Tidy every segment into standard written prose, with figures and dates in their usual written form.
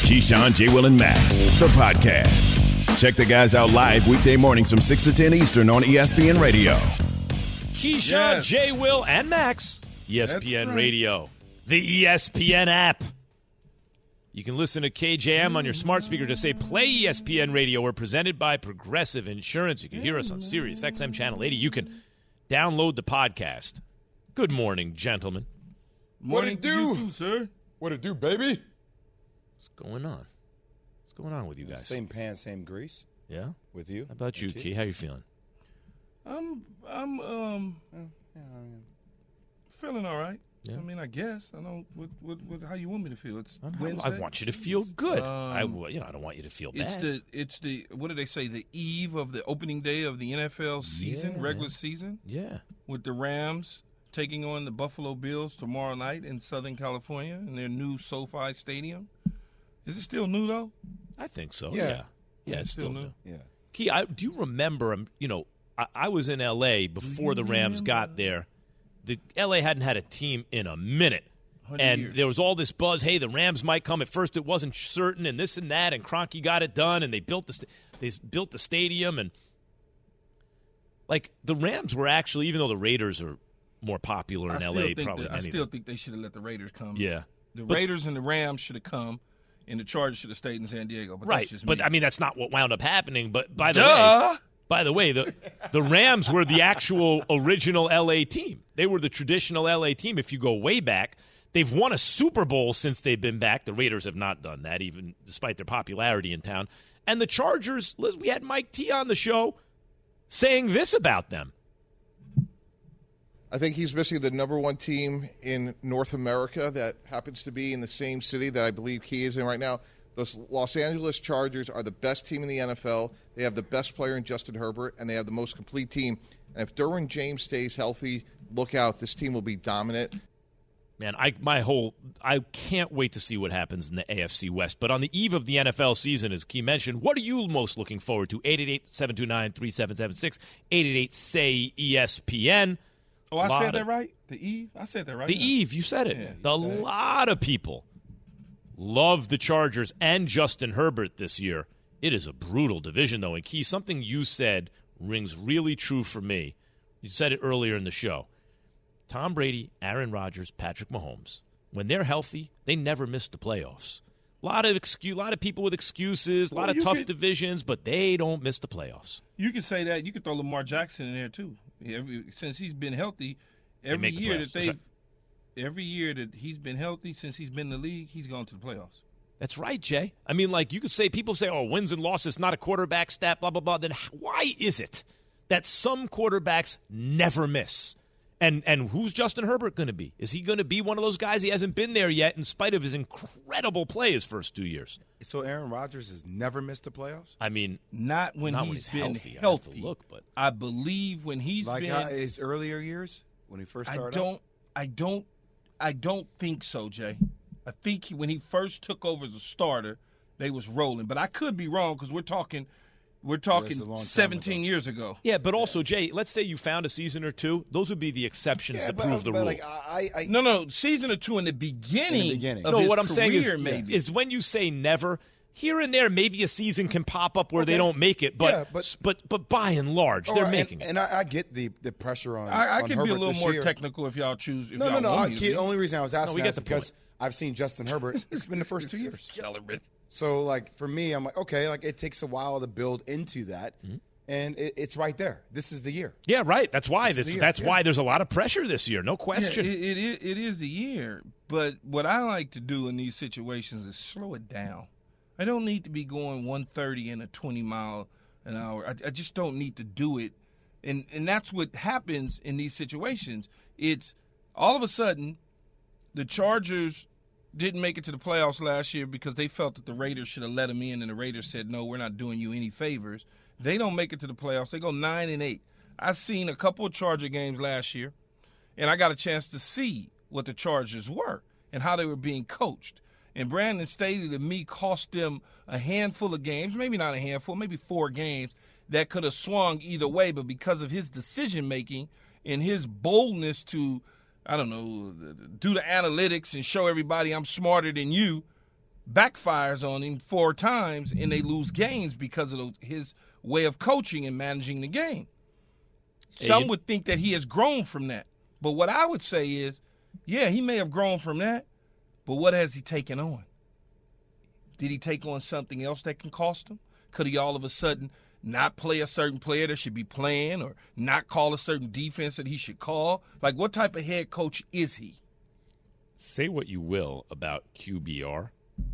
Keyshawn, J. Will, and Max, the podcast. Check the guys out live weekday mornings from 6 to 10 Eastern on ESPN Radio. Keyshawn, J. Will, and Max, ESPN Radio, the ESPN app. You can listen to KJM on your smart speaker. Just say, play ESPN Radio. We're presented by Progressive Insurance. You can hear us on Sirius XM Channel 80. You can download the podcast. Good morning, gentlemen. What it do, sir? What it do, baby? What's going on? What's going on with you guys? Same pan, same grease. Yeah? With you? How about you, Key? How you feeling? I'm feeling all right. Yeah. I mean, I guess I don't. What how you want me to feel? It's I Wednesday. want you to feel good. I don't want you to feel bad. It's the what do they say? The eve of the opening day of the NFL season, regular season. Yeah. With the Rams taking on the Buffalo Bills tomorrow night in Southern California in their new SoFi Stadium. Is it still new though? I think so. Yeah. Yeah, it's still new. Yeah. Key, do you remember? I was in L.A. before the Rams got there. The L.A. hadn't had a team in a minute. And there was all this buzz, hey, the Rams might come. At first it wasn't certain, and this and that, and Kroenke got it done, and they built the stadium. And, like, the Rams were actually, even though the Raiders are more popular in L.A. probably I still think they should have let the Raiders come. Yeah. The Raiders and the Rams should have come, and the Chargers should have stayed in San Diego. But right. That's just me. But, I mean, that's not what wound up happening. But, by the way, the Rams were the actual original L.A. team. They were the traditional L.A. team if you go way back. They've won a Super Bowl since they've been back. The Raiders have not done that, even despite their popularity in town. And the Chargers, Liz, we had Mike T on the show saying this about them. I think he's missing the number one team in North America that happens to be in the same city that I believe he is in right now. The Los Angeles Chargers are the best team in the NFL. They have the best player in Justin Herbert, and they have the most complete team. And if Derwin James stays healthy, look out. This team will be dominant. Man, I can't wait to see what happens in the AFC West. But on the eve of the NFL season, as Key mentioned, what are you most looking forward to? 888-729-3776, 888-SAY-ESPN. Oh, I said that right? The eve? I said that right. The eve, you said it. Yeah, a lot of people love the Chargers and Justin Herbert this year. It is a brutal division, though. And, Key, something you said rings really true for me. You said it earlier in the show. Tom Brady, Aaron Rodgers, Patrick Mahomes, when they're healthy, they never miss the playoffs. A lot of people with excuses, a lot of tough divisions, but they don't miss the playoffs. You could say that. You could throw Lamar Jackson in there, too. Since he's been healthy, every year that he's been healthy, since he's been in the league, he's gone to the playoffs. That's right, Jay. I mean, like, you could say, people say, oh, wins and losses, not a quarterback stat, blah, blah, blah. Then why is it that some quarterbacks never miss? And who's Justin Herbert going to be? Is he going to be one of those guys? He hasn't been there yet in spite of his incredible play his first 2 years. So Aaron Rodgers has never missed the playoffs? I mean, not when he's been healthy. I have to look, but I believe when he's like been how his earlier years when he first started. I don't think so, Jay. I think when he first took over as a starter, they was rolling. But I could be wrong because we're talking 17 years ago. Yeah, but also, Jay, let's say you found a season or two. Those would be the exceptions to prove the rule. Like, No, season or two in the beginning. Of no, his what I'm saying maybe. is when you say never, here and there maybe a season can pop up where they don't make it. But by and large, they're making it. And I get the pressure on I on can Herbert be a little more year. technical if y'all choose. If No. The only reason I was asking get is the because I've seen Justin Herbert. It's been the first 2 years. Kellerman. So, like, for me, I'm like, okay, like, it takes a while to build into that, and it's right there. This is the year. Yeah, right. That's why why there's a lot of pressure this year, no question. Yeah, it is the year. But what I like to do in these situations is slow it down. I don't need to be going 130 in a 20-mile-an-hour. I just don't need to do it. And that's what happens in these situations. It's all of a sudden the Chargers didn't make it to the playoffs last year because they felt that the Raiders should have let them in, and the Raiders said, no, we're not doing you any favors. They don't make it to the playoffs. They go 9-8. I've seen a couple of Charger games last year, and I got a chance to see what the Chargers were and how they were being coached. And Brandon Staley, to me, cost them a handful of games, maybe not a handful, maybe 4 games, that could have swung either way. But because of his decision-making and his boldness to, I don't know, do the analytics and show everybody I'm smarter than you, backfires on him 4 times, and they lose games because of his way of coaching and managing the game. Some would think that he has grown from that. But what I would say is, yeah, he may have grown from that, but what has he taken on? Did he take on something else that can cost him? Could he all of a sudden not play a certain player that should be playing, or not call a certain defense that he should call? Like, what type of head coach is he? Say what you will about QBR,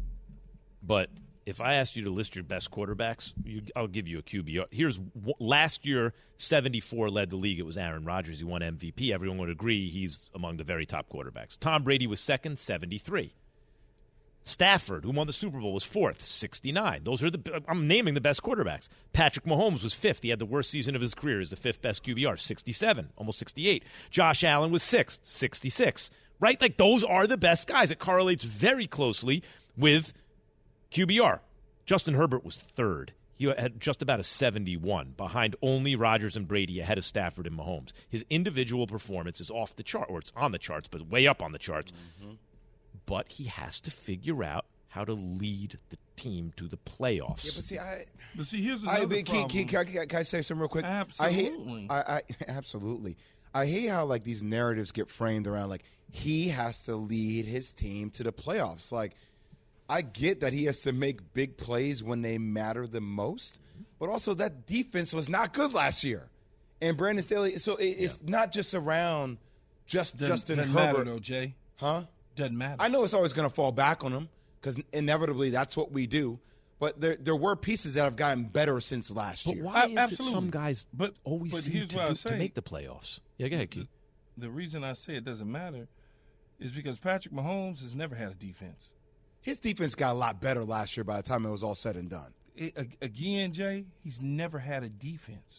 but if I asked you to list your best quarterbacks, I'll give you a QBR. Here's last year, 74 led the league. It was Aaron Rodgers. He won MVP. Everyone would agree he's among the very top quarterbacks. Tom Brady was second, 73. Stafford, who won the Super Bowl, was fourth, 69. I'm naming the best quarterbacks. Patrick Mahomes was fifth. He had the worst season of his career. He's the fifth best QBR, 67, almost 68. Josh Allen was sixth, 66. Right? Like, those are the best guys. It correlates very closely with QBR. Justin Herbert was third. He had just about a 71, behind only Rodgers and Brady, ahead of Stafford and Mahomes. His individual performance is off the chart, or it's on the charts, but way up on the charts. Mm-hmm. But he has to figure out how to lead the team to the playoffs. Yeah, but see, here's another problem. Can I say something real quick? Absolutely. Absolutely. I hate how, like, these narratives get framed around, like, he has to lead his team to the playoffs. Like, I get that he has to make big plays when they matter the most, but also that defense was not good last year. And Brandon Staley, so it's not just around Justin Herbert. Matter, though, Jay. Huh? Doesn't matter. I know it's always going to fall back on him because inevitably that's what we do. But there were pieces that have gotten better since last year. Why is it some guys always seem to make the playoffs? Yeah, go ahead, Keith. The reason I say it doesn't matter is because Patrick Mahomes has never had a defense. His defense got a lot better last year by the time it was all said and done. Again, Jay, he's never had a defense.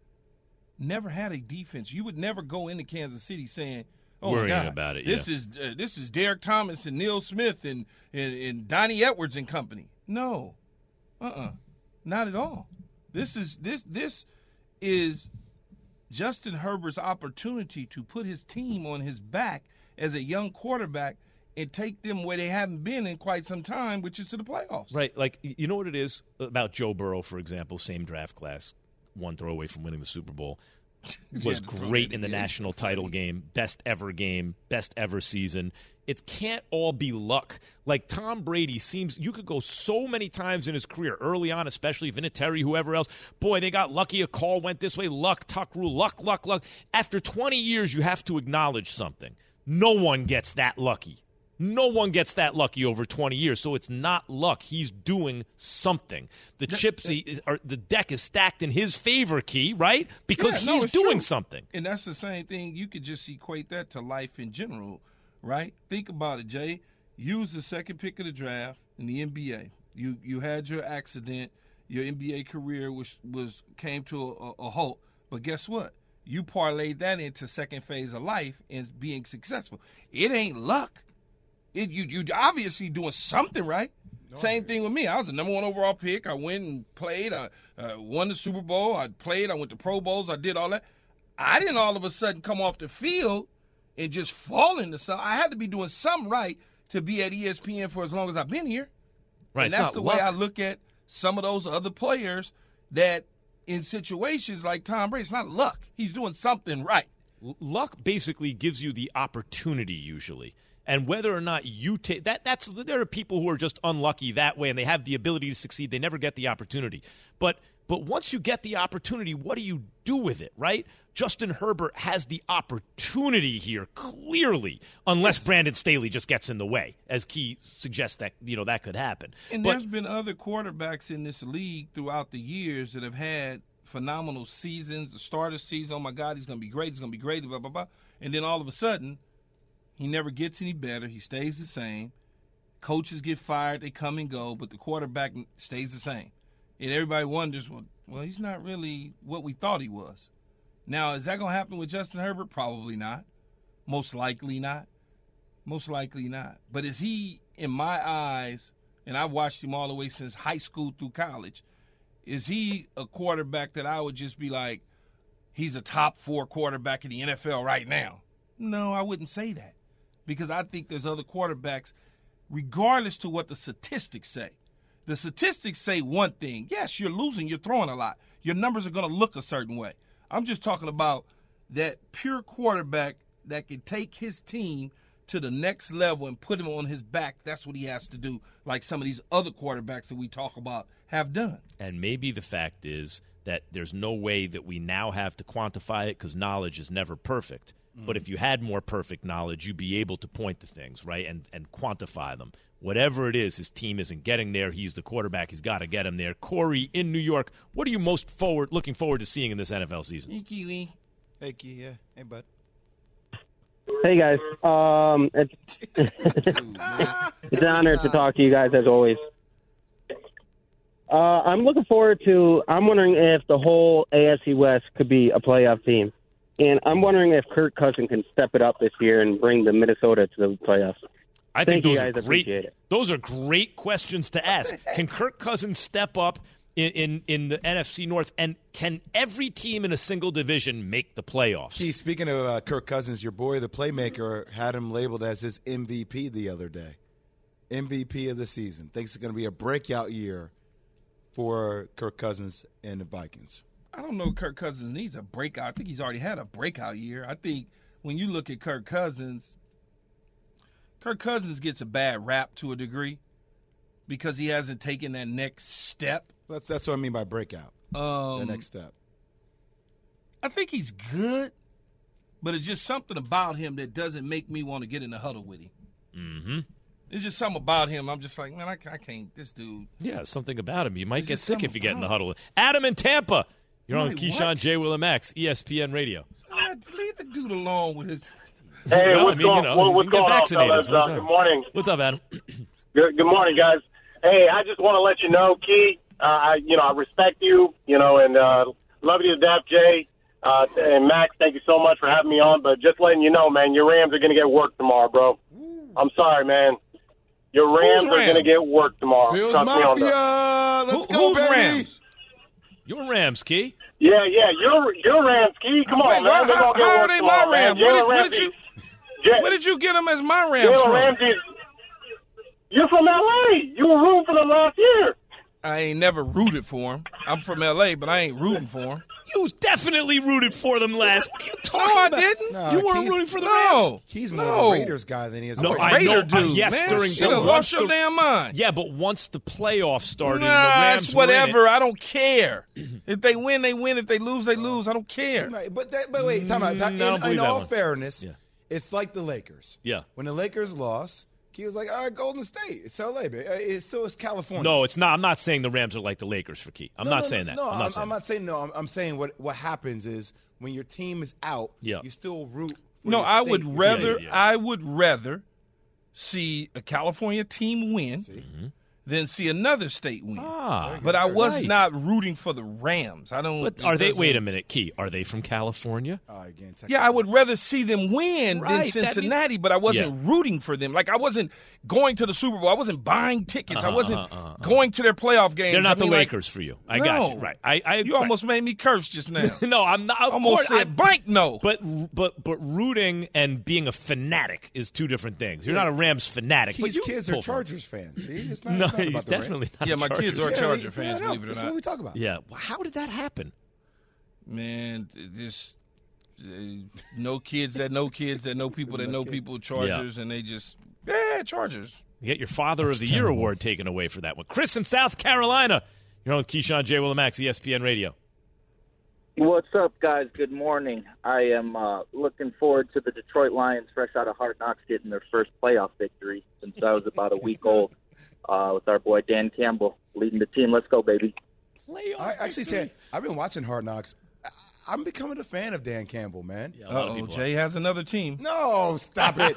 Never had a defense. You would never go into Kansas City saying, worrying about it. This is Derek Thomas and Neil Smith and Donnie Edwards and company. No, not at all. This is Justin Herbert's opportunity to put his team on his back as a young quarterback and take them where they haven't been in quite some time, which is to the playoffs. Right. Like, you know what it is about Joe Burrow, for example, same draft class, one throw away from winning the Super Bowl. Was great in the national title game, best ever season. It can't all be luck. Like, Tom Brady seems, you could go so many times in his career, early on, especially Vinatieri, whoever else. Boy, they got lucky. A call went this way. Luck, tuck rule, luck. After 20 years, you have to acknowledge something. No one gets that lucky. No one gets that lucky over 20 years, so it's not luck. He's doing something. The deck is stacked in his favor, Key, right? Because he's doing something. And that's the same thing. You could just equate that to life in general, right? Think about it, Jay. You was the second pick of the draft in the NBA. You had your accident. Your NBA career came to a halt. But guess what? You parlayed that into second phase of life and being successful. It ain't luck. You obviously doing something right. Same thing with me. I was the number 1 overall pick. I went and played. I won the Super Bowl. I played. I went to Pro Bowls. I did all that. I didn't all of a sudden come off the field and just fall into something. I had to be doing something right to be at ESPN for as long as I've been here. Right. And that's the way I look at some of those other players that in situations like Tom Brady, it's not luck. He's doing something right. Luck basically gives you the opportunity usually. And whether or not you take that, there are people who are just unlucky that way and they have the ability to succeed. They never get the opportunity. But once you get the opportunity, what do you do with it, right? Justin Herbert has the opportunity here, clearly, unless Brandon Staley just gets in the way, as Key suggests that, that could happen. And there's been other quarterbacks in this league throughout the years that have had phenomenal seasons. The start of the season, oh, my God, he's going to be great, blah, blah, blah. And then all of a sudden, he never gets any better. He stays the same. Coaches get fired. They come and go, but the quarterback stays the same. And everybody wonders, well, he's not really what we thought he was. Now, is that going to happen with Justin Herbert? Probably not. Most likely not. But is he, in my eyes, and I've watched him all the way since high school through college, is he a quarterback that I would just be like, he's a top 4 quarterback in the NFL right now? No, I wouldn't say that. Because I think there's other quarterbacks regardless to what the statistics say. The statistics say one thing. Yes, you're losing. You're throwing a lot. Your numbers are going to look a certain way. I'm just talking about that pure quarterback that can take his team to the next level and put him on his back. That's what he has to do, like some of these other quarterbacks that we talk about have done. And maybe the fact is that there's no way that we now have to quantify it because knowledge is never perfect. But if you had more perfect knowledge, you'd be able to point to things, right, and quantify them. Whatever it is, his team isn't getting there. He's the quarterback. He's got to get him there. Corey in New York, what are you most looking forward to seeing in this NFL season? Hey, Key, yeah. Hey, bud. Hey, guys. It's an honor to talk to you guys, as always. I'm wondering if the whole AFC West could be a playoff team. And I'm wondering if Kirk Cousins can step it up this year and bring the Minnesota to the playoffs. I think Thank those you are guys. great. Appreciate it. Those are great questions to ask. Can Kirk Cousins step up in the NFC North, and can every team in a single division make the playoffs? Key, speaking of Kirk Cousins, your boy, the playmaker, had him labeled as his MVP the other day. MVP of the season. Thinks it's going to be a breakout year for Kirk Cousins and the Vikings. I don't know if Kirk Cousins needs a breakout. I think he's already had a breakout year. I think when you look at Kirk Cousins gets a bad rap to a degree because he hasn't taken that next step. That's what I mean by breakout, the next step. I think he's good, but it's just something about him that doesn't make me want to get in the huddle with him. Mm-hmm. There's just something about him. I'm just like, man, I can't. This dude. Yeah, something about him. You might get just sick if something you get in the about huddle. Adam in Tampa. You're on Wait, Keyshawn what? J. Will Max, ESPN Radio. Leave the dude alone with his. Hey, Well, what's going on, fellas? Good morning. What's up, Adam? Good morning, guys. Hey, I just want to let you know, Key, I respect you, and love you to death, Jay. And Max, thank you so much for having me on. But just letting you know, man, your Rams are going to get work tomorrow, bro. I'm sorry, man. Your Rams are going to get work tomorrow. Bills Trust me on Mafia, that. let's go, who's baby. Rams? Your Rams, Key. Yeah, your Rams, Key. Come on, man. They're going to get How work are they tomorrow, my man. Rams? Jalen What did you get them as my Rams Jalen from? Ramsey. You're from L.A. You were rooting for them last year. I ain't never rooted for him. I'm from L.A., but I ain't rooting for him. You definitely rooted for them last. What are you talking No, I about? didn't. No, You weren't Keys- rooting for the No. Rams. He's more No. a Raiders guy than he is. No, a I Raider. know. Raider dude, Yes, man. during Shit, the lost your damn mind. Yeah, but once the playoffs started, the Nah, Rams it's were in it. whatever. I don't care. If they win, they win. If they lose, they lose. I don't care. Right, but wait, time out. I don't believe In that all one. fairness, Yeah. it's like the Lakers. Yeah. When the Lakers lost, he was like, all right, Golden State. It's L.A., baby. It's California. No, it's not. I'm not saying the Rams are like the Lakers for Key. I'm not saying that. No, I'm not saying I'm not saying no. I'm saying what happens is when your team is out, Yeah. you still root for No, your I state. would rather. yeah. I would rather see a California team win than see another state win. Ah, But I was right. not rooting for the Rams. I don't. But it are they? doesn't- Wait a minute, Key. Are they from California? Again, Yeah, I would rather see them win Right, than that Cincinnati, but I wasn't rooting for them. Like I wasn't going to the Super Bowl. I wasn't buying tickets. I wasn't going to their playoff games. They're not I mean, the like, Lakers for you. I got you. No. Right. I You almost made me curse just now. no, I'm not. Of Almost course, said blank no. But rooting and being a fanatic is two different things. You're not a Rams fanatic. His but you kids are pull for 'em. Chargers fans. See, it's not. No, it's not he's about the definitely not. Yeah, my Chargers kids are fan. Charger fans, no, believe it or that's not. what we talk about. Yeah. Well, how did that happen? Man, just no kids that know kids that know people that know people, Chargers, and they just, Chargers. You get your Father of the Year award taken away for that one. Chris in South Carolina. You're on with Keyshawn J. Willimax, ESPN Radio. What's up, guys? Good morning. I am looking forward to the Detroit Lions, fresh out of Hard Knocks, getting their first playoff victory since I was about a week old with our boy Dan Campbell leading the team. Let's go, baby. I actually said I've been watching Hard Knocks. I'm becoming a fan of Dan Campbell, man. Yeah, a lot of people Jay has another team. No, stop it.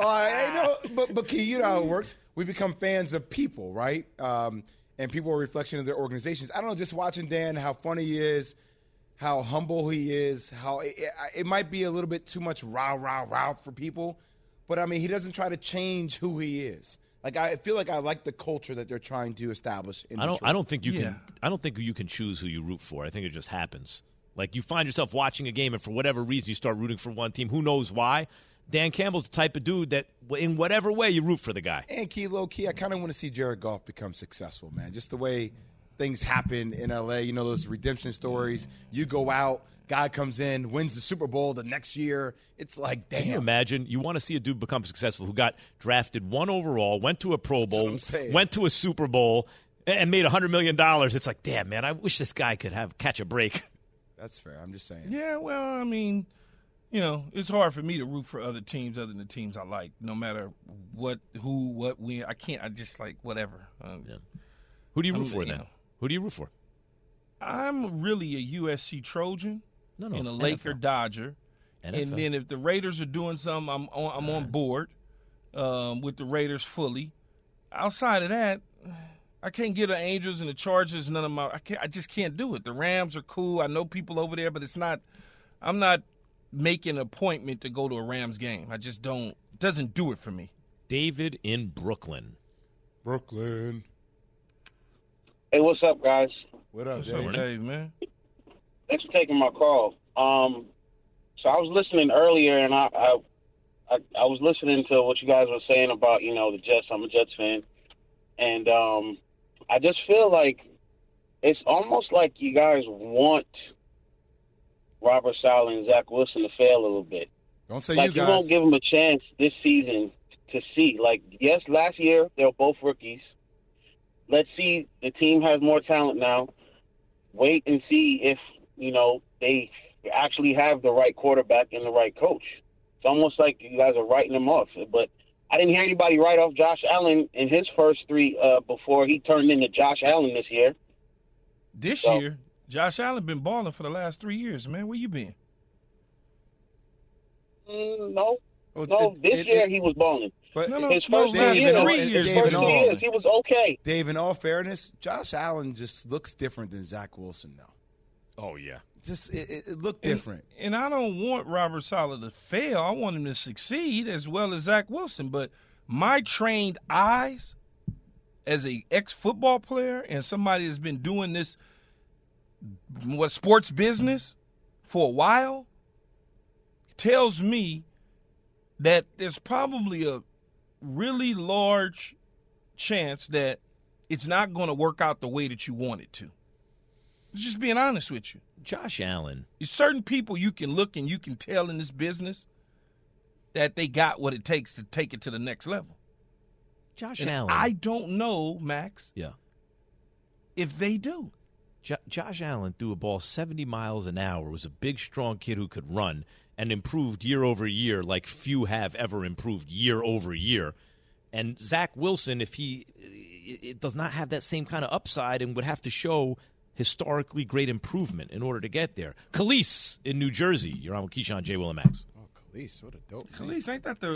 But Key, you know how it works. We become fans of people, right? And people are a reflection of their organizations. I don't know, just watching Dan, how funny he is, how humble he is, how it might be a little bit too much rah for people, but I mean, he doesn't try to change who he is. Like I feel like I like the culture that they're trying to establish in Detroit. I don't think you can. I don't think you can choose who you root for. I think it just happens. Like you find yourself watching a game, and for whatever reason, you start rooting for one team. Who knows why? Dan Campbell's the type of dude that in whatever way you root for the guy. And low-key, I kind of want to see Jared Goff become successful, man. Just the way things happen in L.A., you know, those redemption stories. You go out, guy comes in, wins the Super Bowl the next year. It's like, damn. Can you imagine? You want to see a dude become successful who got drafted 1 overall, went to a Pro Bowl, went to a Super Bowl, and made $100 million. It's like, damn, man, I wish this guy could catch a break. That's fair. I'm just saying. Yeah, well, I mean, you know, it's hard for me to root for other teams other than the teams I like, no matter what, when. I can't. I just like whatever. Yeah. Who do you root for then? Who do you root for? I'm really a USC Trojan and a Laker NFL. Dodger. NFL. And then if the Raiders are doing something, I'm on board with the Raiders fully. Outside of that, I can't get the Angels and the Chargers. I just can't do it. The Rams are cool. I know people over there, but it's not. I'm not making an appointment to go to a Rams game. I just don't. It doesn't do it for me. David in Brooklyn. Hey, what's up, guys? What up, What's Dave? up, Dave, man? Thanks for taking my call. So I was listening earlier, and I was listening to what you guys were saying about, you know, the Jets. I'm a Jets fan. And I just feel like it's almost like you guys want Robert Saleh and Zach Wilson to fail a little bit. Don't say Like, you guys. you won't give them a chance this season to see. Like, yes, last year they were both rookies. Let's see. The team has more talent now. Wait and see if, you know, they actually have the right quarterback and the right coach. It's almost like you guys are writing them off. But I didn't hear anybody write off Josh Allen in his first 3 before he turned into Josh Allen this year. This year, Josh Allen been balling for the last 3 years, man. Where you been? No. This year he was balling. But His first 3 years, he was okay. Dave, in all fairness, Josh Allen just looks different than Zach Wilson now. Oh, yeah. Just it looked different. And I don't want Robert Saleh to fail. I want him to succeed as well as Zach Wilson. But my trained eyes as a ex-football player and somebody that's been doing this sports business for a while tells me that there's probably a really large chance that it's not going to work out the way that you want it to. Just being honest with you. Josh Allen. There's certain people you can look and you can tell in this business that they got what it takes to take it to the next level. Josh And Allen. I don't know, Max, Yeah. if they do. Josh Allen threw a ball 70 miles an hour, was a big, strong kid who could run, and improved year over year like few have ever improved year over year. And Zach Wilson, if it does not have that same kind of upside and would have to show historically great improvement in order to get there. Khalees in New Jersey. You're on with Keyshawn, J. Will, and Max. Oh, Khalees, what a dope name. Khalees, ain't that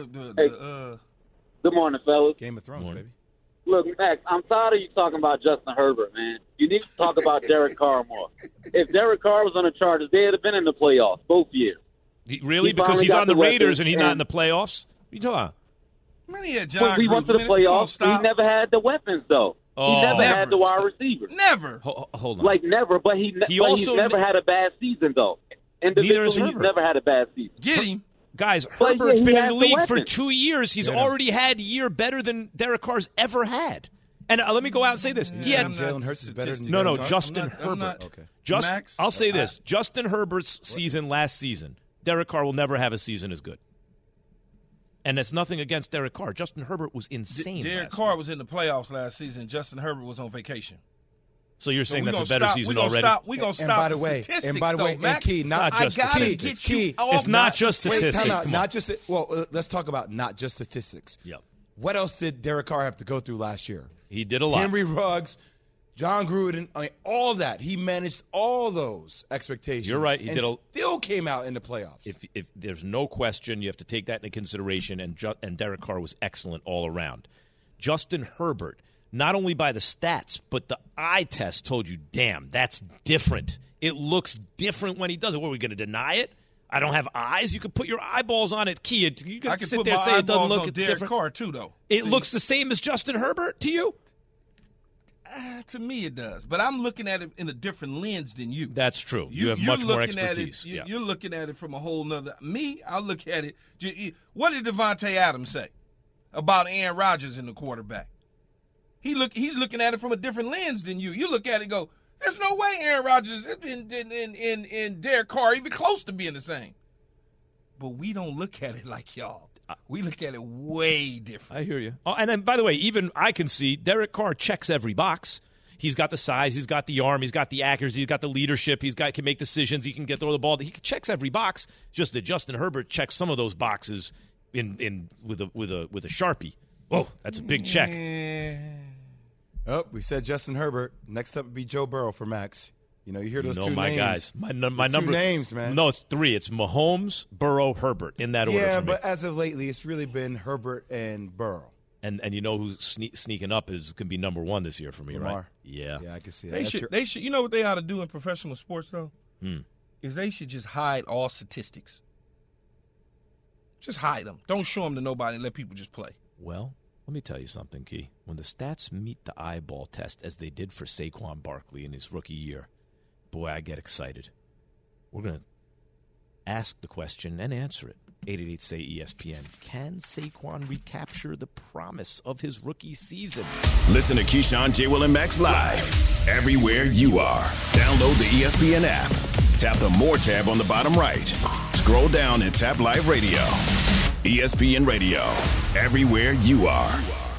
Good morning, fellas. Game of Thrones, Morning. baby. Look, Max, I'm tired of you talking about Justin Herbert, man. You need to talk about Derek Carr more. If Derek Carr was on the Chargers, they'd have been in the playoffs both years. Really? He Because finally he's got on the the Raiders weapons and he's not in and- the playoffs? What are you talking about? Man, he had When John we went to the Gruden. Man, playoffs, he never had the weapons, though. Oh. He never had Never. the wide receivers. Never. Hold on. Like, never, but he's also never had a bad season, though. Individually, has he's Herbert. never had a bad season. Get him. Guys, But Herbert's yeah, he been in has the the league for weapons. 2 years. He's already had a year better than Derek Carr's ever had. And let me go out and say this. He Yeah, had I'm not Jalen Hurts is better than No, Derek Carr? Justin I'm Herbert. not- Okay. Max, I'll say this. Justin Herbert's season last season, Derek Carr will never have a season as good. And that's nothing against Derek Carr. Justin Herbert was insane. Derek last Carr year. was in the playoffs last season. Justin Herbert was on vacation. So you're saying we that's a gonna better stop- season we gonna already? Stop, we gonna And stop by the the way, statistics, and by the though, way, and Max. Key, not just I gotta statistics. get you Key, off It's not just Wait, statistics. time out. Come on. Not just let's talk about not just statistics. Yep. What else did Derek Carr have to go through last year? He did a lot. Henry Ruggs, John Gruden, I mean, all that. He managed all those expectations. You're right. He and did still came out in the playoffs. If there's no question, you have to take that into consideration, and Derek Carr was excellent all around. Justin Herbert, not only by the stats, but the eye test told you, damn, that's different. It looks different when he does it. What, are we going to deny it? I don't have eyes. You can put your eyeballs on it. Key, you I can can sit put there and my say it doesn't eyeballs look on Derek different. Carr too, though. It looks the same as Justin Herbert to you? To me, it does. But I'm looking at it in a different lens than you. That's true. You have much more expertise. You're looking at it from a whole nother. Me, I look at it. What did Devontae Adams say about Aaron Rodgers in the quarterback? He's looking at it from a different lens than you. You look at it and go, there's no way Aaron Rodgers and Derek Carr even close to being the same. But we don't look at it like y'all. We look at it way different. I hear you. Oh, and then, by the way, even I can see Derek Carr checks every box. He's got the size, he's got the arm, he's got the accuracy, he's got the leadership, can make decisions, he can throw the ball. He checks every box. Just that Justin Herbert checks some of those boxes with a Sharpie. Whoa, that's a big check. Oh, we said Justin Herbert. Next up would be Joe Burrow for Max. You hear those two my names. Guys. My number. Two names, man. No, it's 3. It's Mahomes, Burrow, Herbert in that order. Yeah, for me. but as of lately, it's really been Herbert and Burrow. And you know who's sneaking up can be number 1 this year for me, Lamar. Right? Yeah. Yeah, I can see that. They should. You know what they ought to do in professional sports though? Is they should just hide all statistics. Just hide them. Don't show them to nobody and let people just play. Well, let me tell you something, Key. When the stats meet the eyeball test, as they did for Saquon Barkley in his rookie year, boy, I get excited. We're going to ask the question and answer it. 888-SAY-ESPN. Can Saquon recapture the promise of his rookie season? Listen to Keyshawn, J. Will, and Max live everywhere you are. Download the ESPN app. Tap the More tab on the bottom right. Scroll down and tap Live Radio. ESPN Radio. Everywhere you are.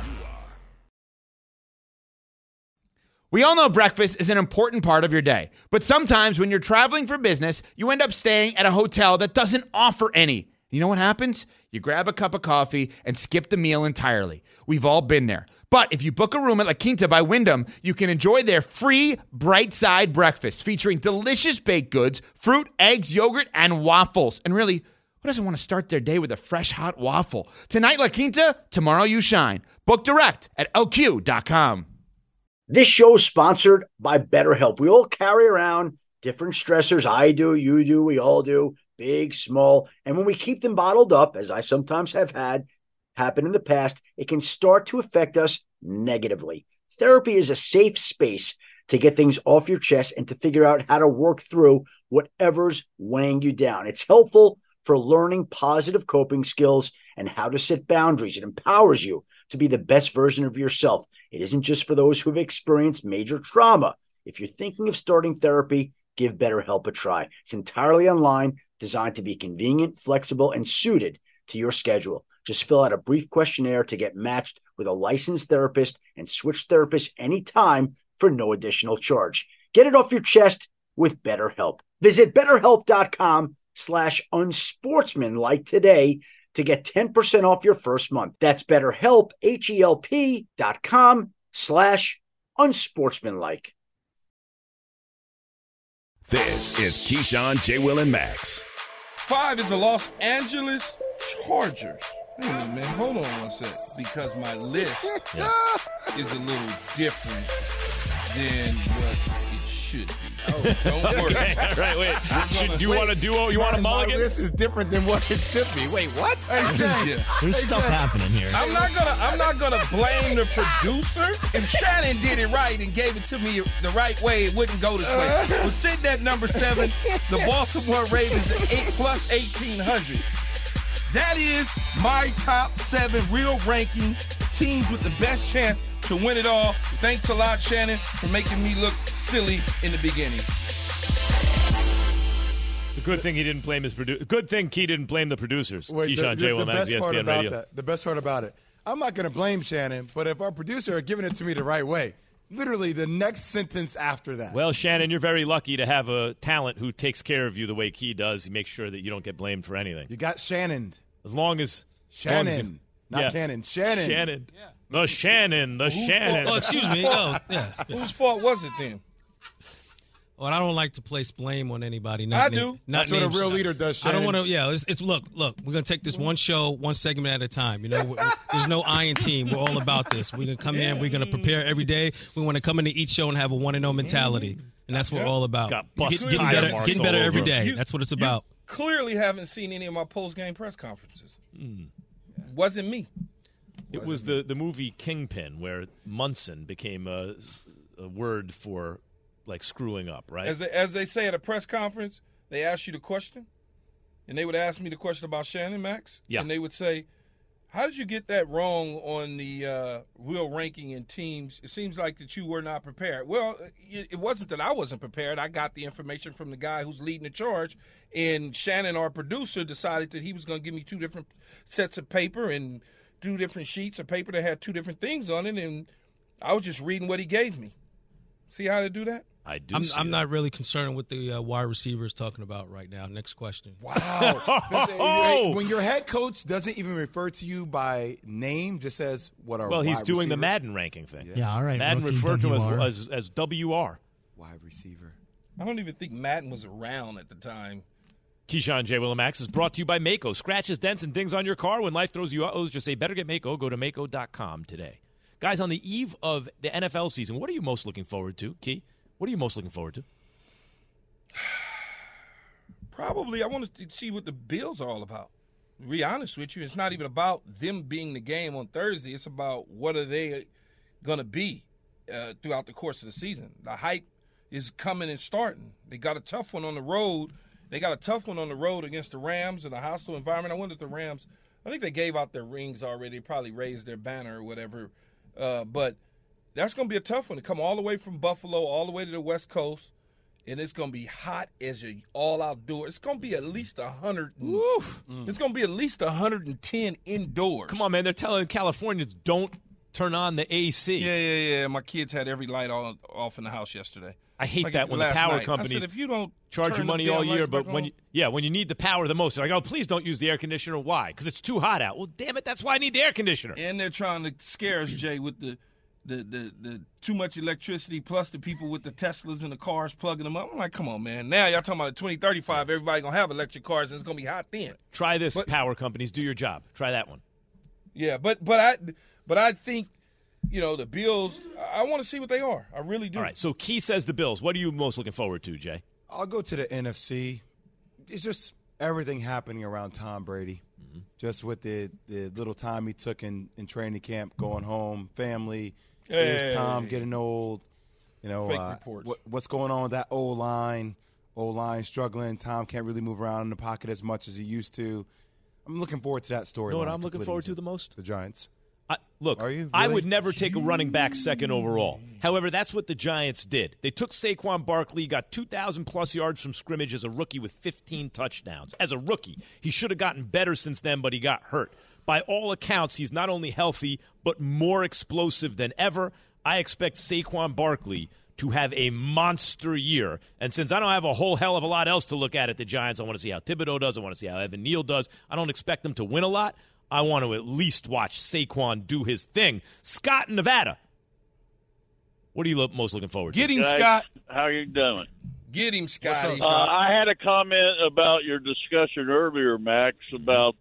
We all know breakfast is an important part of your day, but sometimes when you're traveling for business, you end up staying at a hotel that doesn't offer any. You know what happens? You grab a cup of coffee and skip the meal entirely. We've all been there. But if you book a room at La Quinta by Wyndham, you can enjoy their free Bright Side breakfast featuring delicious baked goods, fruit, eggs, yogurt, and waffles. And really, who doesn't want to start their day with a fresh hot waffle? Tonight, La Quinta, tomorrow you shine. Book direct at LQ.com. This show is sponsored by BetterHelp. We all carry around different stressors. I do, you do, we all do, big, small. And when we keep them bottled up, as I sometimes have had happen in the past, it can start to affect us negatively. Therapy is a safe space to get things off your chest and to figure out how to work through whatever's weighing you down. It's helpful for learning positive coping skills and how to set boundaries. It empowers you to be the best version of yourself. It isn't just for those who have experienced major trauma. If you're thinking of starting therapy, give BetterHelp a try. It's entirely online, designed to be convenient, flexible, and suited to your schedule. Just fill out a brief questionnaire to get matched with a licensed therapist and switch therapists anytime for no additional charge. Get it off your chest with BetterHelp. Visit BetterHelp.com/unsportsmanlike today to get 10% off your first month. That's BetterHelp, HELP.com/unsportsmanlike. This is Keyshawn, J. Will, and Max. 5 is the Los Angeles Chargers. Wait a minute, man. Hold on one sec. Because my list is a little different than what it should be. Oh, don't worry. Right, wait. Do you want a duo? You want a mulligan? This is different than what it should be. Wait, what? There's stuff happening here. I'm not gonna blame the producer. If Shannon did it right and gave it to me the right way, it wouldn't go this way. We're sitting at number 7. The Baltimore Ravens at 8+ 1,800. That is my top 7 real ranking teams with the best chance to win it all. Thanks a lot, Shannon, for making me look silly in the beginning. It's a good thing he didn't blame his producer. Good thing Key didn't blame the producers. Wait, Keyshawn, J. Will, Max, ESPN Radio. The best part about it, I'm not going to blame Shannon, but if our producer had given it to me the right way, literally the next sentence after that. Well, Shannon, you're very lucky to have a talent who takes care of you the way Key does. He makes sure that you don't get blamed for anything. You got Shannon. As long as Shannon. Not Cannon. Shannon. Shannon. Yeah. The Shannon. Oh, excuse me. Oh, yeah. Whose fault was it then? Well, I don't like to place blame on anybody. I do. That's what a real leader does, Shannon. I don't want to. Yeah, it's look. We're gonna take this one show, one segment at a time. You know, there's no iron team. We're all about this. We're gonna come in. We're gonna prepare every day. We want to come into each show and have a 1-0 mentality, and that's what we're all about. Getting better every day. That's what it's about. You clearly haven't seen any of my post-game press conferences. Wasn't me. It was the movie Kingpin where Munson became a word for like screwing up, right? As they say at a press conference, they ask you the question, and they would ask me the question about Shannon, Max. Yeah. And they would say, how did you get that wrong on the real ranking in teams? It seems like that you were not prepared. Well, it wasn't that I wasn't prepared. I got the information from the guy who's leading the charge, and Shannon, our producer, decided that he was going to give me 2 different sets of paper and 2 different sheets of paper that had 2 different things on it, and I was just reading what he gave me. See how to do that? I do. I'm not really concerned with the wide receivers talking about right now. Next question. Wow. When your head coach doesn't even refer to you by name, just says what are Well, he's wide doing the receiver? Madden ranking thing. Yeah, all right. Madden rookie referred to him WR. as WR. Wide receiver. I don't even think Madden was around at the time. Keyshawn, J. Will, and Max is brought to you by Mako. Scratches, dents, and dings on your car. When life throws you out, just say, better get Mako. Go to Mako.com today. Guys, on the eve of the NFL season, what are you most looking forward to, Key? What are you most looking forward to? Probably I want to see what the Bills are all about. To be honest with you, it's not even about them being the game on Thursday. It's about what are they going to be throughout the course of the season. The hype is coming and starting. They got a tough one on the road. They got a tough one on the road against the Rams in a hostile environment. I wonder if the Rams, I think they gave out their rings already. They probably raised their banner or whatever. But that's going to be a tough one to come all the way from Buffalo all the way to the West Coast. And it's going to be hot as an all-outdoor. It's going to be at least 100. It's going to be at least 110 indoors. Come on, man. They're telling Californians don't turn on the AC. Yeah. My kids had every light off in the house yesterday. I hate that when the power companies I said, if you don't charge you money all year, but when you need the power the most, they're like, oh, please don't use the air conditioner. Why? Because it's too hot out. Well, damn it, that's why I need the air conditioner. And they're trying to scare us, Jay, with the too much electricity plus the people with the Teslas and the cars plugging them up. I'm like, come on, man. Now y'all talking about 2035, everybody going to have electric cars and it's going to be hot then. Try this, power companies. Do your job. Try that one. Yeah, but I think, the Bills, I want to see what they are. I really do. All right, so Key says the Bills. What are you most looking forward to, Jay? I'll go to the NFC. It's just everything happening around Tom Brady. Mm-hmm. Just with the little time he took in training camp, going home, family. Is Tom getting old? Fake reports. What's going on with that O-line? O-line struggling. Tom can't really move around in the pocket as much as he used to. I'm looking forward to that story. You know what I'm looking forward to the most? The Giants. Look, Are you? I Really? would never take a running back second overall. However, that's what the Giants did. They took Saquon Barkley, got 2,000-plus yards from scrimmage as a rookie with 15 touchdowns. As a rookie, he should have gotten better since then, but he got hurt. By all accounts, he's not only healthy, but more explosive than ever. I expect Saquon Barkley to have a monster year. And since I don't have a whole hell of a lot else to look at the Giants, I want to see how Thibodeau does. I want to see how Evan Neal does. I don't expect them to win a lot. I want to at least watch Saquon do his thing. Scott in Nevada. What are you most looking forward to? Get him, Scott. How you doing? Get him, Scotty. I had a comment about your discussion earlier, Max, about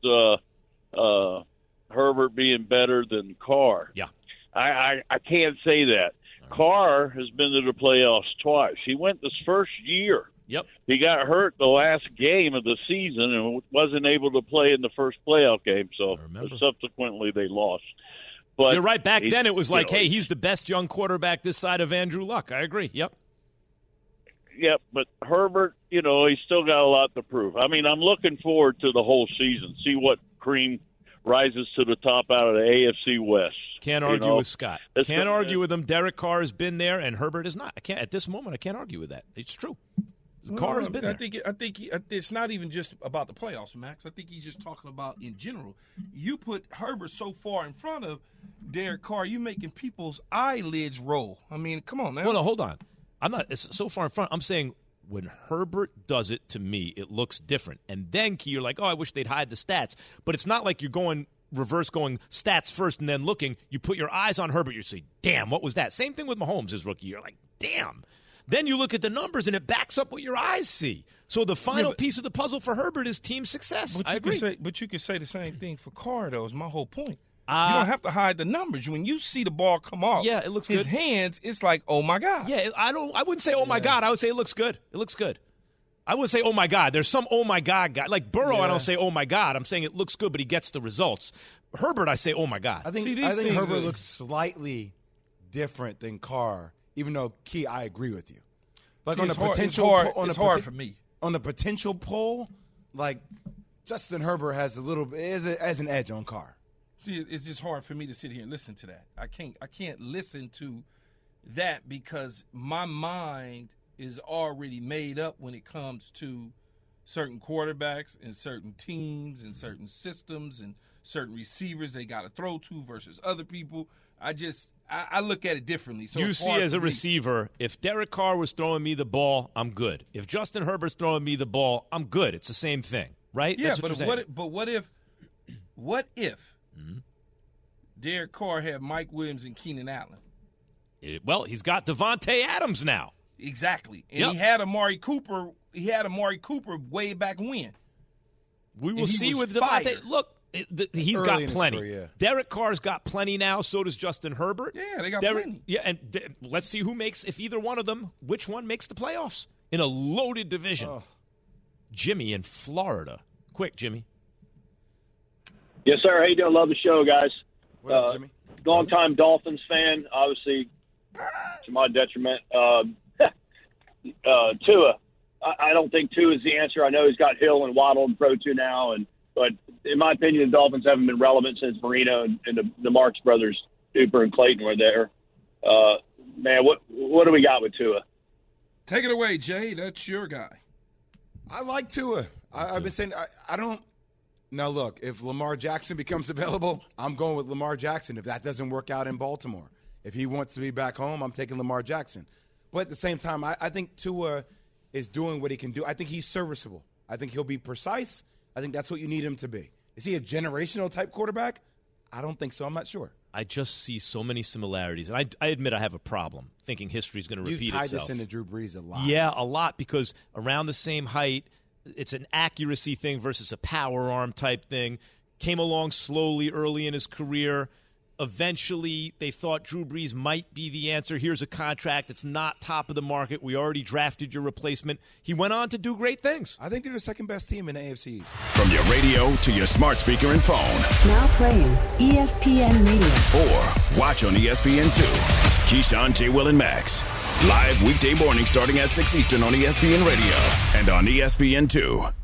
Herbert being better than Carr. Yeah. I can't say that. Carr has been to the playoffs twice. He went this first year. Yep. He got hurt the last game of the season and wasn't able to play in the first playoff game, so subsequently they lost. But you're right. Back then it was like, hey, he's the best young quarterback this side of Andrew Luck. I agree. Yep. Yep, but Herbert, he's still got a lot to prove. I mean, I'm looking forward to the whole season, see what cream rises to the top out of the AFC West. Can't argue with Scott. Can't argue with him. Derek Carr has been there, and Herbert is not. At this moment, I can't argue with that. It's true. Carr has been there. I think it's not even just about the playoffs, Max. I think he's just talking about in general. You put Herbert so far in front of Derek Carr, you're making people's eyelids roll. I mean, come on, man. Well, no, hold on. I'm not it's so far in front. I'm saying when Herbert does it, to me, it looks different. And then, Key, you're like, oh, I wish they'd hide the stats. But it's not like you're going stats first and then looking. You put your eyes on Herbert, you say, damn, what was that? Same thing with Mahomes, his rookie year. Like, damn. Then you look at the numbers, and it backs up what your eyes see. So the final piece of the puzzle for Herbert is team success. I agree. But you could say the same thing for Carr, though, is my whole point. You don't have to hide the numbers. When you see the ball come off, it looks his good. hands, it's like, oh, my God. Yeah, I wouldn't say, oh, my God. I would say it looks good. It looks good. I wouldn't say, oh, my God. There's some oh, my God guy. Like Burrow, I don't say, oh, my God. I'm saying it looks good, but he gets the results. Herbert, I say, oh, my God. I think Herbert looks slightly different than Carr even though, Key, I agree with you. Like See, on the it's hard- potential, it's hard for me. On the potential poll, like Justin Herbert has has an edge on Carr. See, it's just hard for me to sit here and listen to that. I can't listen to that because my mind is already made up when it comes to certain quarterbacks and certain teams and certain systems and certain receivers they got to throw to versus other people. I look at it differently. So you see, as a receiver, if Derek Carr was throwing me the ball, I'm good. If Justin Herbert's throwing me the ball, I'm good. It's the same thing, right? Yeah, That's what if Derek Carr had Mike Williams and Keenan Allen? Well, he's got Devontae Adams now. Exactly. And he had Amari Cooper. He had Amari Cooper way back when. We will see with Devontae. Look, he's got plenty. Career, yeah. Derek Carr's got plenty now. So does Justin Herbert. Yeah, they got plenty. Yeah, and let's see if either one of them, which one makes the playoffs in a loaded division. Oh. Jimmy in Florida. Quick, Jimmy. Yes, sir. How you doing? Love the show, guys. What up, Jimmy? Long-time Dolphins fan, obviously to my detriment. Tua. I don't think Tua is the answer. I know he's got Hill and Waddle and Pro 2 now, but in my opinion, the Dolphins haven't been relevant since Marino and the Marks brothers, Cooper and Clayton, were there. Man, what do we got with Tua? Take it away, Jay. That's your guy. I like Tua. I've been saying I don't. Now, look, if Lamar Jackson becomes available, I'm going with Lamar Jackson. If that doesn't work out in Baltimore, if he wants to be back home, I'm taking Lamar Jackson. But at the same time, I think Tua is doing what he can do. I think he's serviceable. I think he'll be precise. I think that's what you need him to be. Is he a generational type quarterback? I don't think so. I'm not sure. I just see so many similarities. And I admit I have a problem thinking history is going to repeat itself. You've tied this into Drew Brees a lot. Yeah, a lot, because around the same height, it's an accuracy thing versus a power arm type thing. Came along slowly early in his career. Eventually, they thought Drew Brees might be the answer. Here's a contract that's not top of the market. We already drafted your replacement. He went on to do great things. I think they're the second best team in the AFC East. From your radio to your smart speaker and phone. Now playing ESPN Radio. Or watch on ESPN2. Keyshawn, J. Will, and Max. Live weekday morning starting at 6 Eastern on ESPN Radio and on ESPN2.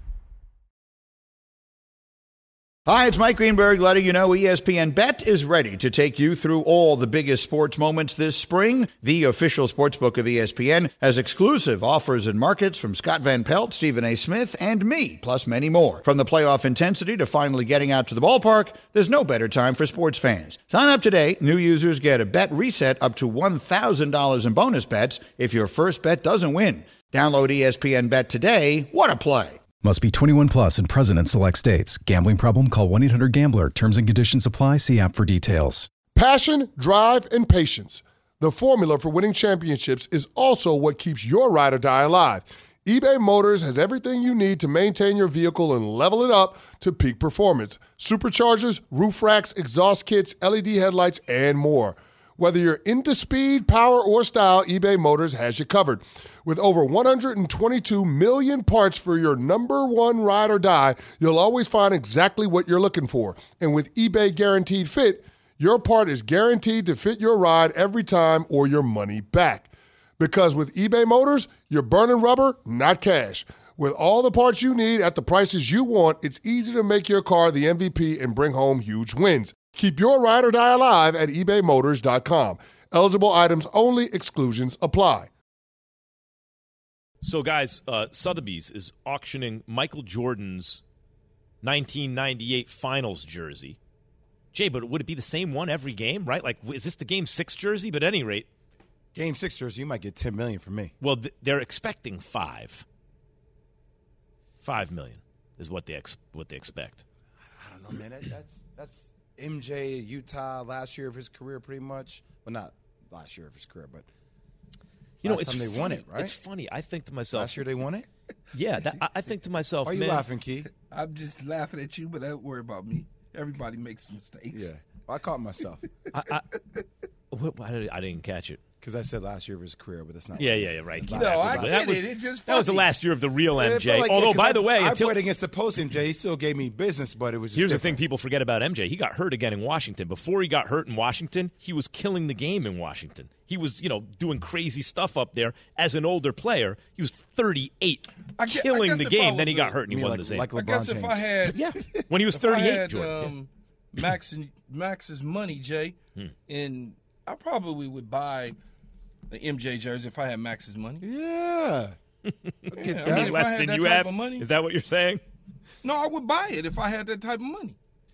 Hi, it's Mike Greenberg letting you know ESPN Bet is ready to take you through all the biggest sports moments this spring. The official sportsbook of ESPN has exclusive offers and markets from Scott Van Pelt, Stephen A. Smith, and me, plus many more. From the playoff intensity to finally getting out to the ballpark, there's no better time for sports fans. Sign up today. New users get a bet reset up to $1,000 in bonus bets if your first bet doesn't win. Download ESPN Bet today. What a play. Must be 21 plus and present in select states. Gambling problem? Call 1-800-GAMBLER. Terms and conditions apply. See app for details. Passion, drive, and patience. The formula for winning championships is also what keeps your ride or die alive. eBay Motors has everything you need to maintain your vehicle and level it up to peak performance. Superchargers, roof racks, exhaust kits, LED headlights, and more. Whether you're into speed, power, or style, eBay Motors has you covered. With over 122 million parts for your number one ride or die, you'll always find exactly what you're looking for. And with eBay Guaranteed Fit, your part is guaranteed to fit your ride every time or your money back. Because with eBay Motors, you're burning rubber, not cash. With all the parts you need at the prices you want, it's easy to make your car the MVP and bring home huge wins. Keep your ride or die alive at ebaymotors.com. Eligible items only. Exclusions apply. So, guys, Sotheby's is auctioning Michael Jordan's 1998 finals jersey. Jay, but would it be the same one every game, right? Like, is this the Game 6 jersey? But at any rate. Game 6 jersey, you might get $10 million from me. Well, they're expecting $5 million is what they expect. I don't know, man. That's MJ, Utah, last year of his career, pretty much. Well, not last year of his career, but it's time they funny. won it, right? It's funny. I think to myself, last year they won it. Yeah, I think to myself, why are you laughing, Key? I'm just laughing at you, but don't worry about me. Everybody makes mistakes. Yeah, well, I caught myself. I didn't catch it. Because I said last year of his career, but that's not. Yeah, right. No, I get it. It's just funny. That was the last year of the real Yeah, MJ. but Although, by the way, I played against the post MJ. He still gave me business, but it was just here's different. the thing people forget about MJ. He got hurt again in Washington. Before he got hurt in Washington, he was killing the game in Washington. He was, doing crazy stuff up there as an older player. He was 38, killing the game. Then he got hurt and he won the same. Like I guess if I had, when he was if I 38, had, Jordan. Max's money, Jay, and I probably would buy the MJ jersey if I had Max's money. Yeah. Get I mean, less than you have? Is that what you're saying? No, I would buy it if I had that type of money.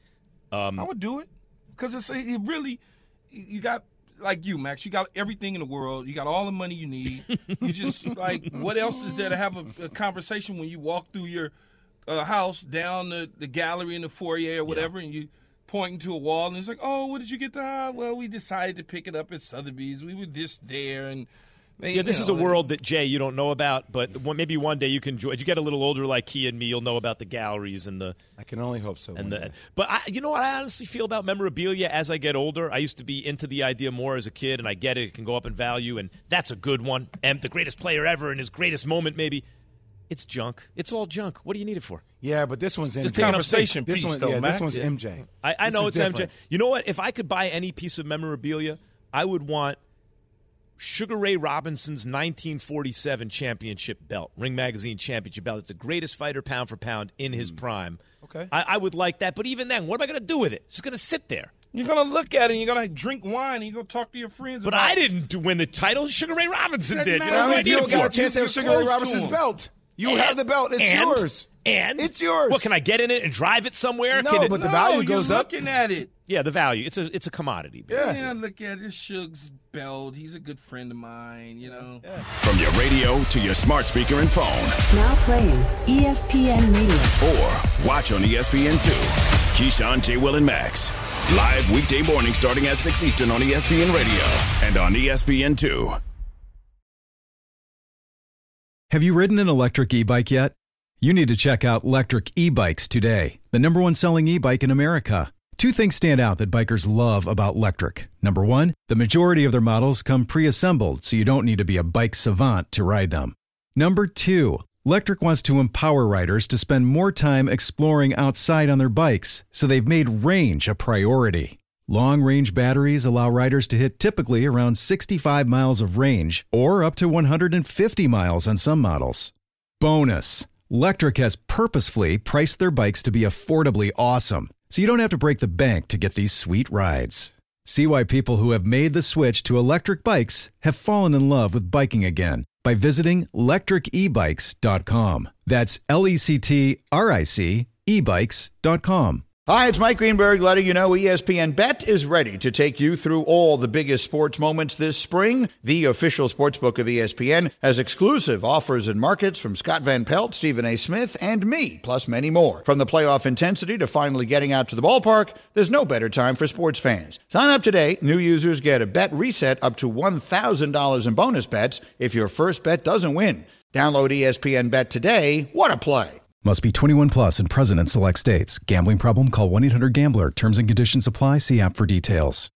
I would do it because it really, you got, like you, Max, you got everything in the world. You got all the money you need. You just, like, what else is there to have a conversation when you walk through your house down the gallery in the foyer or whatever, and you pointing to a wall, and it's like, oh, what did you get well, we decided to pick it up at Sotheby's. We were just there, and this is a world that, Jay, you don't know about, but maybe one day you can join. As you get a little older like Key and me, you'll know about the galleries and the... I can only hope so. But you know what I honestly feel about memorabilia as I get older? I used to be into the idea more as a kid, and I get it. It can go up in value, and that's a good one. And the greatest player ever in his greatest moment, maybe. It's junk. It's all junk. What do you need it for? Yeah, but this one's MJ. Just conversation this piece, one, though, yeah, Max. this one's MJ. I know it's different. MJ. You know what? If I could buy any piece of memorabilia, I would want Sugar Ray Robinson's 1947 championship belt, Ring Magazine championship belt. It's the greatest fighter pound for pound in his prime. Okay. I would like that. But even then, what am I going to do with it? It's just going to sit there. You're going to look at it, and you're going to drink wine, and you're going to talk to your friends But about I didn't win the title. Sugar Ray Robinson did. matter. I what mean, you don't got a chance to have You're Sugar Ray close to Robinson's him. belt. You have the belt. It's yours. And it's yours. What, can I get in it and drive it somewhere? No, but the value goes you're up. looking at it. Yeah, the value. It's a commodity. Yeah, look at it. Shug's belt. He's a good friend of mine, From your radio to your smart speaker and phone. Now playing ESPN Radio. Or watch on ESPN2. Keyshawn, J. Will, and Max. Live weekday morning starting at 6 Eastern on ESPN Radio and on ESPN2. Have you ridden an electric e-bike yet? You need to check out Lectric E-Bikes today, the #1 selling e-bike in America. Two things stand out that bikers love about Lectric. Number one, the majority of their models come pre-assembled, so you don't need to be a bike savant to ride them. Number two, Lectric wants to empower riders to spend more time exploring outside on their bikes, so they've made range a priority. Long-range batteries allow riders to hit typically around 65 miles of range, or up to 150 miles on some models. Bonus, Lectric has purposefully priced their bikes to be affordably awesome, so you don't have to break the bank to get these sweet rides. See why people who have made the switch to electric bikes have fallen in love with biking again by visiting lectricebikes.com. That's LECTRIC ebikes.com. Hi, it's Mike Greenberg letting you know ESPN Bet is ready to take you through all the biggest sports moments this spring. The official sportsbook of ESPN has exclusive offers and markets from Scott Van Pelt, Stephen A. Smith, and me, plus many more. From the playoff intensity to finally getting out to the ballpark, there's no better time for sports fans. Sign up today. New users get a bet reset up to $1,000 in bonus bets if your first bet doesn't win. Download ESPN Bet today. What a play. Must be 21 plus and present in select states. Gambling problem? Call 1-800-GAMBLER. Terms and conditions apply. See app for details.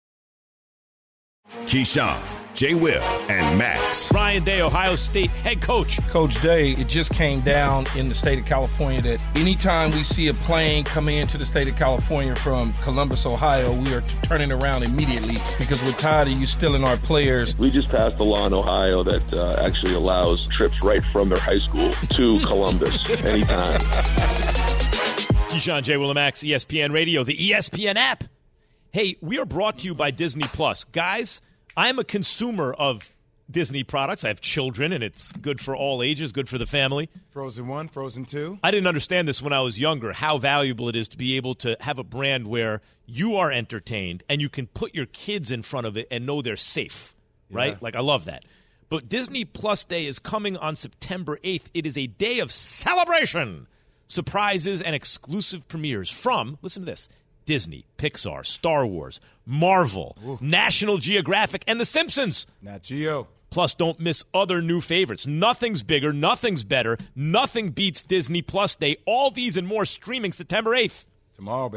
Keyshawn, J. Will, and Max. Ryan Day, Ohio State head coach. Coach Day, it just came down in the state of California that anytime we see a plane coming into the state of California from Columbus, Ohio, we are turning around immediately because we're tired of you stealing our players. We just passed a law in Ohio that actually allows trips right from their high school to Columbus anytime. Keyshawn, J. Will, and Max, ESPN Radio, the ESPN app. Hey, we are brought to you by Disney Plus. Guys, I am a consumer of Disney products. I have children, and it's good for all ages, good for the family. Frozen 1, Frozen 2. I didn't understand this when I was younger, how valuable it is to be able to have a brand where you are entertained and you can put your kids in front of it and know they're safe, right? Yeah. Like, I love that. But Disney Plus Day is coming on September 8th. It is a day of celebration, surprises, and exclusive premieres from, listen to this, Disney, Pixar, Star Wars, Marvel, National Geographic, and The Simpsons. Nat Geo. Plus, don't miss other new favorites. Nothing's bigger, nothing's better, nothing beats Disney Plus Day. All these and more streaming September 8th. Tomorrow, baby.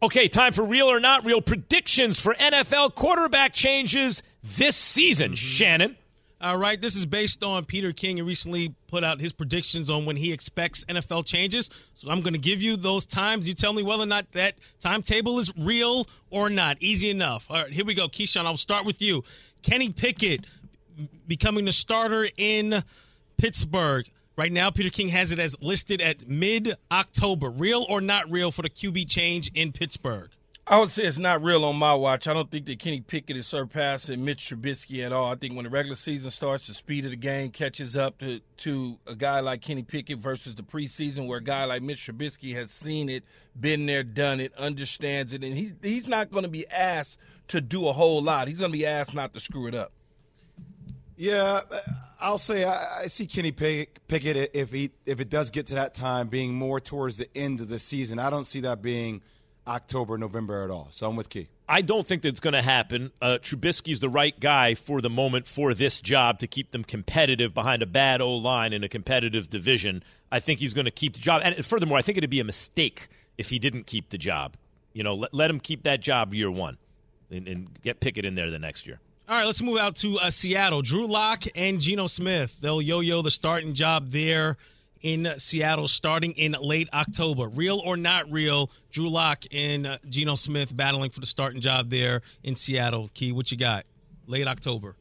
Okay, time for real or not real predictions for NFL quarterback changes this season. Shannon. All right, this is based on Peter King. He recently put out his predictions on when he expects NFL changes. So I'm going to give you those times. You tell me whether or not that timetable is real or not. Easy enough. All right, here we go. Keyshawn, I'll start with you. Kenny Pickett becoming the starter in Pittsburgh. Right now, Peter King has it as listed at mid-October. Real or not real for the QB change in Pittsburgh? I would say it's not real on my watch. I don't think that Kenny Pickett is surpassing Mitch Trubisky at all. I think when the regular season starts, the speed of the game catches up to a guy like Kenny Pickett versus the preseason, where a guy like Mitch Trubisky has seen it, been there, done it, understands it, and he's not going to be asked to do a whole lot. He's going to be asked not to screw it up. Yeah, I'll say I see Kenny Pickett if it does get to that time being more towards the end of the season. I don't see that being October, November at all. So I'm with Key. I don't think that's going to happen. Trubisky's the right guy for the moment for this job to keep them competitive behind a bad O-line in a competitive division. I think he's going to keep the job. And furthermore, I think it would be a mistake if he didn't keep the job. You know, let him keep that job year one and get Pickett in there the next year. All right, let's move out to Seattle. Drew Lock and Geno Smith. They'll yo-yo the starting job there in Seattle starting in late October. Real or not real, Drew Lock and Geno Smith battling for the starting job there in Seattle. Key, what you got? Late October.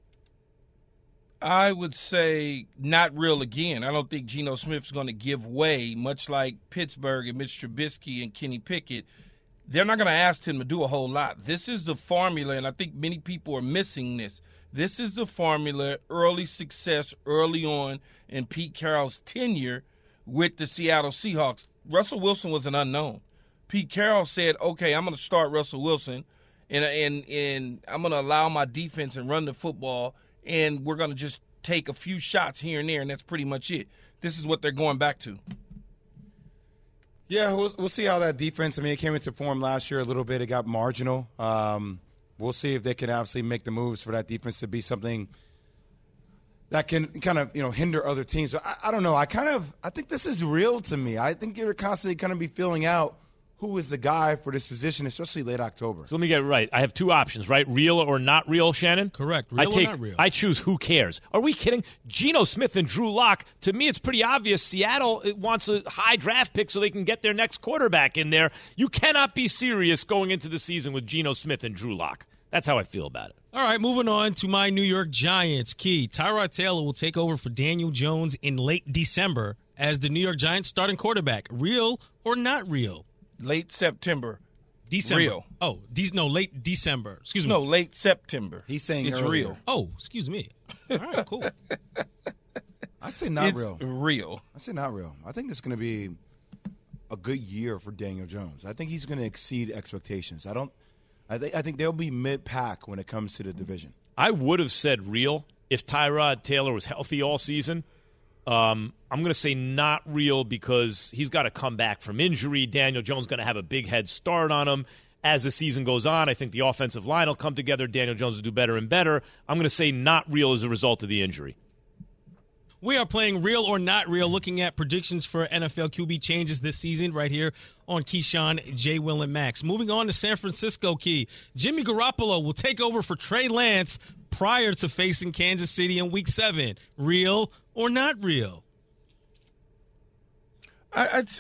I would say not real again. I don't think Geno Smith's going to give way, much like Pittsburgh and Mitch Trubisky and Kenny Pickett. They're not going to ask him to do a whole lot. This is the formula, and I think many people are missing this. This is the formula, early success early on in Pete Carroll's tenure with the Seattle Seahawks. Russell Wilson was an unknown. Pete Carroll said, okay, I'm going to start Russell Wilson, and I'm going to allow my defense and run the football, and we're going to just take a few shots here and there, and that's pretty much it. This is what they're going back to. Yeah, we'll see how that defense, it came into form last year a little bit. It got marginal. We'll see if they can obviously make the moves for that defense to be something that can kind of, hinder other teams. So I don't know. I think this is real to me. I think you're constantly going to be filling out who is the guy for this position, especially late October. So let me get it right. I have two options, right? Real or not real, Shannon? Correct. Real or not real? I choose who cares. Are we kidding? Geno Smith and Drew Lock, to me it's pretty obvious. Seattle wants a high draft pick so they can get their next quarterback in there. You cannot be serious going into the season with Geno Smith and Drew Lock. That's how I feel about it. All right, moving on to my New York Giants. Key, Tyrod Taylor will take over for Daniel Jones in late December as the New York Giants starting quarterback. Real or not real? Late September. December. Real. Oh, late December. Excuse me. No, late September. He's saying it's earlier. real. Oh, excuse me. All right, cool. I say not it's real. Real. I say not real. I think this is going to be a good year for Daniel Jones. I think he's going to exceed expectations. I think they'll be mid-pack when it comes to the division. I would have said real if Tyrod Taylor was healthy all season. I'm going to say not real because he's got to come back from injury. Daniel Jones is going to have a big head start on him. As the season goes on, I think the offensive line will come together. Daniel Jones will do better and better. I'm going to say not real as a result of the injury. We are playing Real or Not Real, looking at predictions for NFL QB changes this season right here on Keyshawn, J. Will, and Max. Moving on to San Francisco, Key. Jimmy Garoppolo will take over for Trey Lance prior to facing Kansas City in Week 7. Real or not real? I'd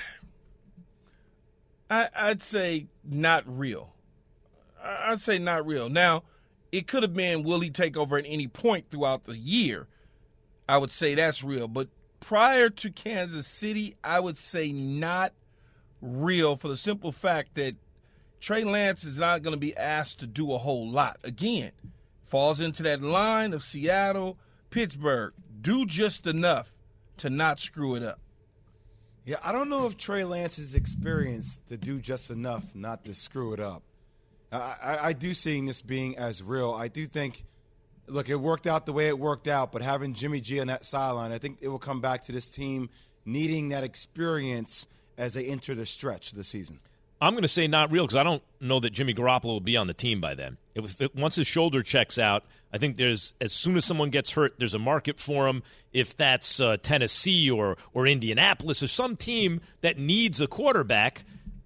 say not real. I'd say not real. Now, it could have been will he take over at any point throughout the year. I would say that's real. But prior to Kansas City, I would say not real for the simple fact that Trey Lance is not going to be asked to do a whole lot. Again, falls into that line of Seattle, Pittsburgh. Do just enough to not screw it up. Yeah, I don't know if Trey Lance's experience to do just enough not to screw it up. I do see this being as real. I do think, look, it worked out the way it worked out, but having Jimmy G on that sideline, I think it will come back to this team needing that experience as they enter the stretch of the season. I'm going to say not real because I don't know that Jimmy Garoppolo will be on the team by then. Once his shoulder checks out, I think as soon as someone gets hurt, there's a market for him. If that's Tennessee or Indianapolis or some team that needs a quarterback,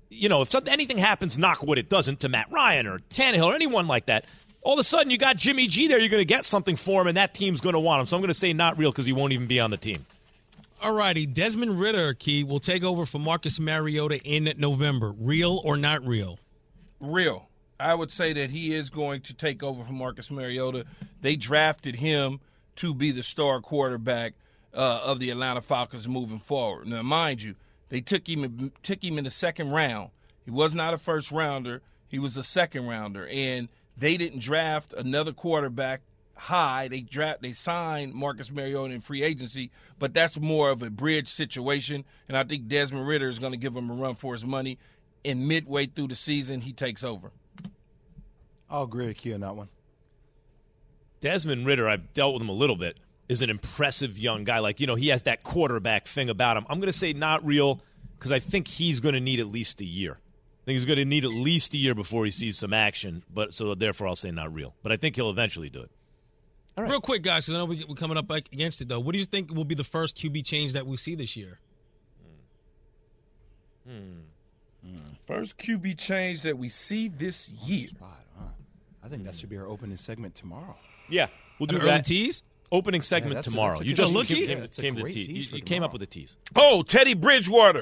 if anything happens, knock wood, it doesn't, to Matt Ryan or Tannehill or anyone like that, all of a sudden you got Jimmy G there, you're going to get something for him, and that team's going to want him. So I'm going to say not real because he won't even be on the team. All righty. Desmond Ridder, Key, will take over for Marcus Mariota in November. Real or not real? Real. I would say that he is going to take over for Marcus Mariota. They drafted him to be the star quarterback of the Atlanta Falcons moving forward. Now, mind you, they took him in the second round. He was not a first rounder. He was a second rounder. And they didn't draft another quarterback high. They signed Marcus Mariota in free agency, but that's more of a bridge situation. And I think Desmond Ridder is going to give him a run for his money. And midway through the season, he takes over. I'll agree with you on that one. Desmond Ridder, I've dealt with him a little bit, is an impressive young guy. Like, he has that quarterback thing about him. I'm going to say not real because I think he's going to need at least a year. I think he's going to need at least a year before he sees some action. So therefore, I'll say not real. But I think he'll eventually do it. All right. Real quick, guys, because I know we're coming up against it, though. What do you think will be the first QB change that we see this year? First QB change that we see this year. I think that should be our opening segment tomorrow. Yeah, we'll do An that. early tease? Opening segment tomorrow. You just came to tease. You came up with a tease. Oh, Teddy Bridgewater.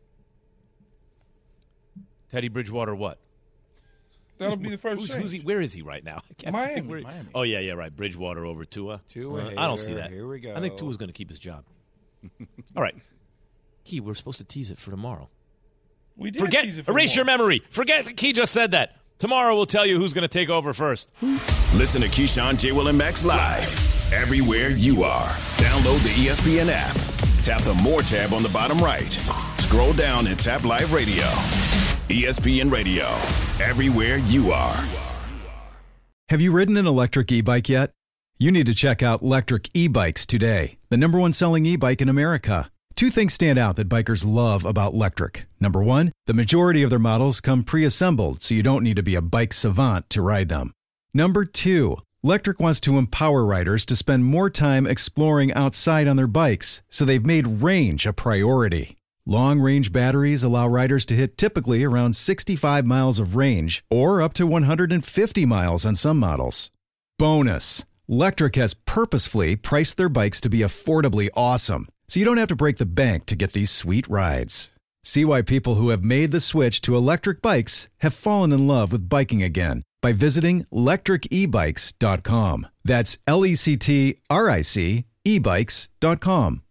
Teddy Bridgewater what? That'll be the first change. Where is he right now? Miami. Oh, yeah, right. Bridgewater over Tua. I don't see that. Here we go. I think Tua's going to keep his job. All right. Key, we're supposed to tease it for tomorrow. We did tease it for Erase your memory. Forget that Key just said that. Tomorrow we'll tell you who's going to take over first. Listen to Keyshawn, J. Will, and Max live everywhere you are. Download the ESPN app. Tap the More tab on the bottom right. Scroll down and tap Live Radio. ESPN Radio. Everywhere you are. Have you ridden an electric e-bike yet? You need to check out Lectric E-Bikes today, the #1 selling e-bike in America. Two things stand out that bikers love about Lectric. Number one, the majority of their models come pre-assembled, so you don't need to be a bike savant to ride them. Number two, Lectric wants to empower riders to spend more time exploring outside on their bikes, so they've made range a priority. Long-range batteries allow riders to hit typically around 65 miles of range, or up to 150 miles on some models. Bonus, Lectric has purposefully priced their bikes to be affordably awesome, so you don't have to break the bank to get these sweet rides. See why people who have made the switch to electric bikes have fallen in love with biking again by visiting lectricebikes.com. That's LECTRIC ebikes.com.